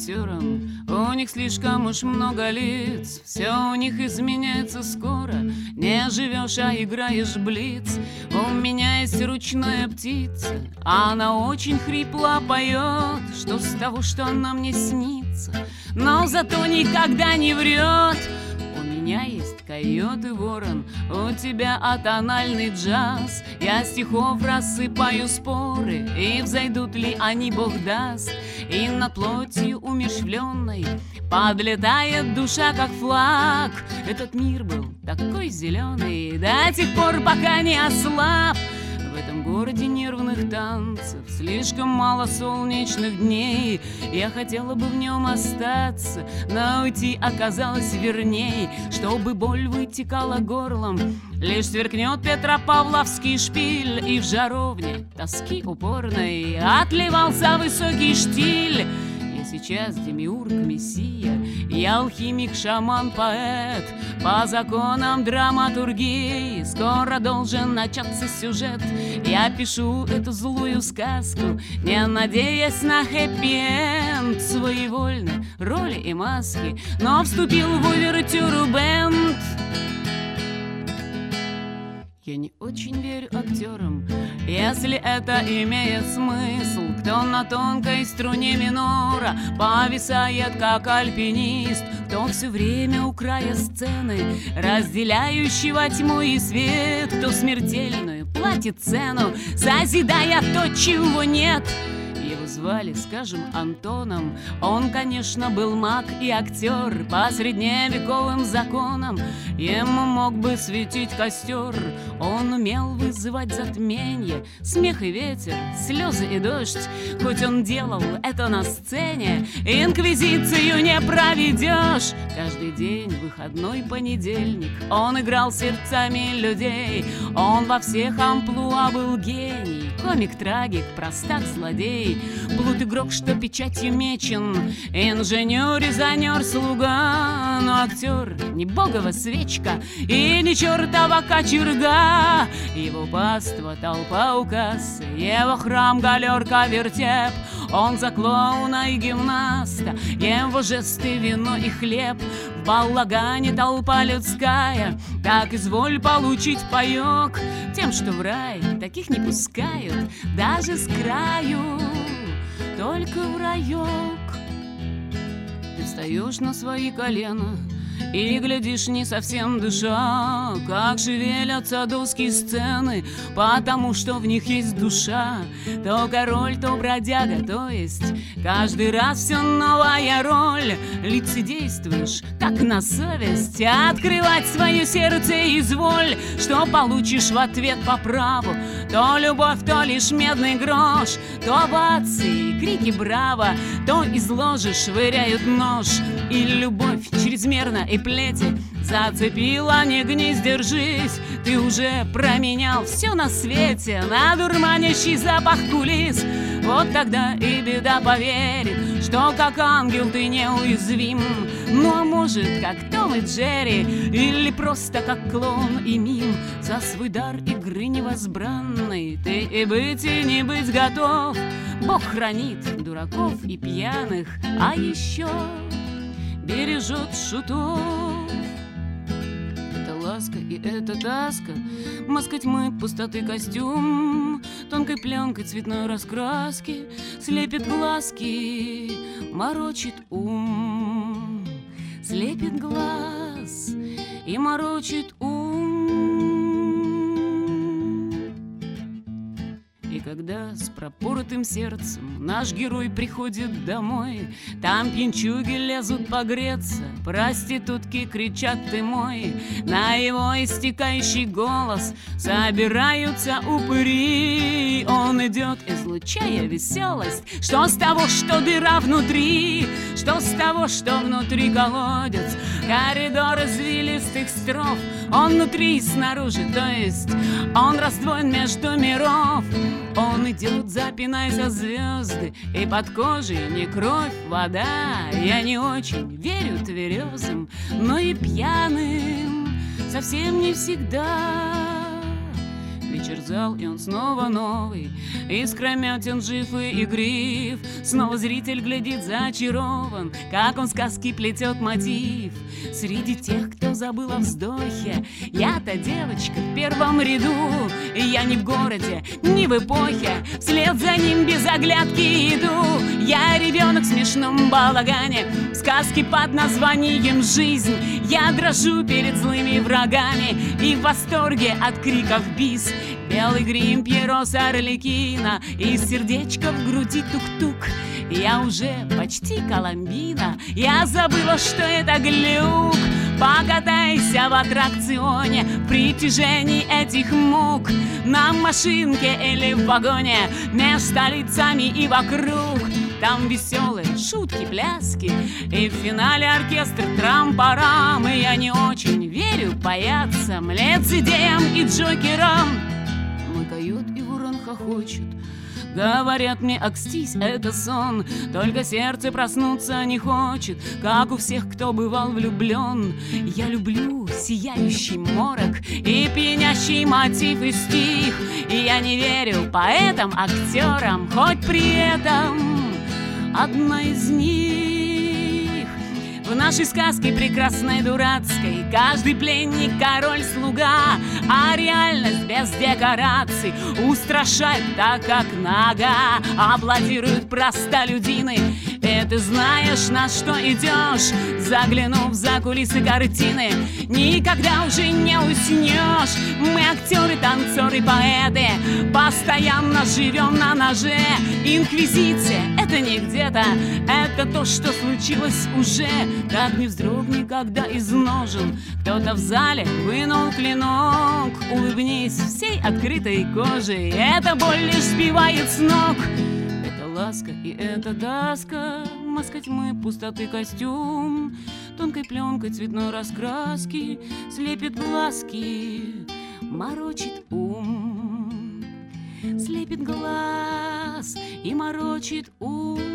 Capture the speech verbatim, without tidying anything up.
актерам, у них слишком уж много лиц. Все у них изменяется скоро, не живешь, а играешь блиц. У меня есть ручная птица, она очень хрипло поет. Что с того, что она мне снится, но зато никогда не врет. У меня есть койот и ворон, у тебя атональный джаз. Я стихов рассыпаю споры, и взойдут ли они, Бог даст. И над плотью умерщвленной подлетает душа, как флаг. Этот мир был такой зеленый до тех пор, пока не ослаб. В этом городе нервных танцев слишком мало солнечных дней. Я хотела бы в нем остаться, но уйти оказалось верней. Чтобы боль вытекала горлом, лишь сверкнет Петропавловский шпиль, и в жаровне тоски упорной отливался высокий штиль. Я сейчас демиург, мессия, я алхимик, шаман, поэт. По законам драматургии скоро должен начаться сюжет. Я пишу эту злую сказку, не надеясь на хэппи-энд. Своевольны роли и маски, но вступил в увертюру бэнд. Я не очень верю актерам, если это имеет смысл. Кто на тонкой струне минора повисает, как альпинист, кто все время у края сцены, разделяющего тьму и свет, кто смертельную платит цену, созидая то, чего нет. Его звали, скажем, Антоном. Он, конечно, был маг и актер. По средневековым законам ему мог бы светить костер. Он умел вызывать затмение, смех и ветер, слезы и дождь. Хоть он делал это на сцене, инквизицию не проведешь. Каждый день, выходной понедельник, он играл сердцами людей. Он во всех амплуа был гений, комик-трагик, простак, злодей. Блуд-игрок, что печатью мечен, инженер, резонер, слуга. Но актер не богова свечка и не чертова кочерга. Его паства толпа у кассы, его храм галерка вертеп. Он за клоуна и гимнаста, его жесты вино и хлеб. В балагане толпа людская, так изволь получить паёк. Тем, что в рай таких не пускают даже с краю, только в райок. Ты встаешь на свои колена и глядишь, не совсем дыша, как шевелятся доски сцены, потому что в них есть душа. То король, то бродяга, то есть каждый раз все новая роль. Лицедействуешь, как на совесть, открывать свое сердце изволь. Что получишь в ответ по праву, то любовь, то лишь медный грош, то овации, крики браво, то из ложи швыряют нож. И любовь чрезмерно и плети зацепила, не гнись, держись. Ты уже променял все на свете на дурманящий запах кулис. Вот тогда и беда поверит, что как ангел ты неуязвим. Ну а может, как Том и Джерри, или просто как клоун и мим. За свой дар игры невозбранной ты и быть, и не быть готов. Бог хранит дураков и пьяных, а еще бережет шутов. Это ласка и это тоска, маска тьмы, пустоты костюм, тонкой пленкой цветной раскраски слепит глазки, морочит ум. Слепит глаз и морочит ум. И когда с пропоротым сердцем наш герой приходит домой, там пьянчуги лезут погреться, проститутки кричат «ты мой». На его истекающий голос собираются упыри. Он идет, излучая веселость. Что с того, что дыра внутри? Что с того, что внутри колодец? Коридор извилистых строф. Он внутри и снаружи, то есть он раздвоен между миров. Он идет, запинаясь о звезды, и под кожей не кровь, вода. Я не очень верю тверезым, но и пьяным совсем не всегда. Ведь растерзал, и он снова новый. Искрометен, жив и игрив. Снова зритель глядит зачарован, как он сказки плетет мотив. Среди тех, кто забыл о вздохе, я-то девочка в первом ряду. И я не в городе, не в эпохе, вслед за ним без оглядки иду. Я ребенок в смешном балагане, в сказке под названием «Жизнь». Я дрожу перед злыми врагами и в восторге от криков бис. Белый грим Пьеро с Арлекино, и сердечко в груди тук-тук. Я уже почти Коломбина, я забыла, что это глюк. Покатайся в аттракционе в притяжении этих мук, на машинке или в вагоне, меж столицами и вокруг. Там веселые шутки, пляски, и в финале оркестр трам-парам. И я не очень верю паяцам, лицедеям и джокерам. Мой койот и ворон хохочут, говорят мне: акстись, это сон. Только сердце проснуться не хочет, как у всех, кто бывал влюблен. Я люблю сияющий морок и пьянящий мотив и стих. И я не верю поэтам, актерам, хоть при этом одна из них. В нашей сказке прекрасной дурацкой каждый пленник король-слуга, а реальность без декораций устрашает так, как нога. Аплодируют простолюдины, и ты знаешь, на что идешь, заглянув за кулисы картины. Никогда уже не уснешь. Мы актеры, танцоры, поэты, постоянно живем на ноже. Инквизиция — это не где-то, это то, что случилось уже. Так не вздрогни, когда из ножен кто-то в зале вынул клинок. Улыбнись всей открытой кожей, эта боль лишь сбивает с ног. Это ласка и это тоска, маска тьмы, пустоты костюм, тонкой пленкой цветной раскраски слепит глазки, морочит ум. Слепит глаз и морочит ум.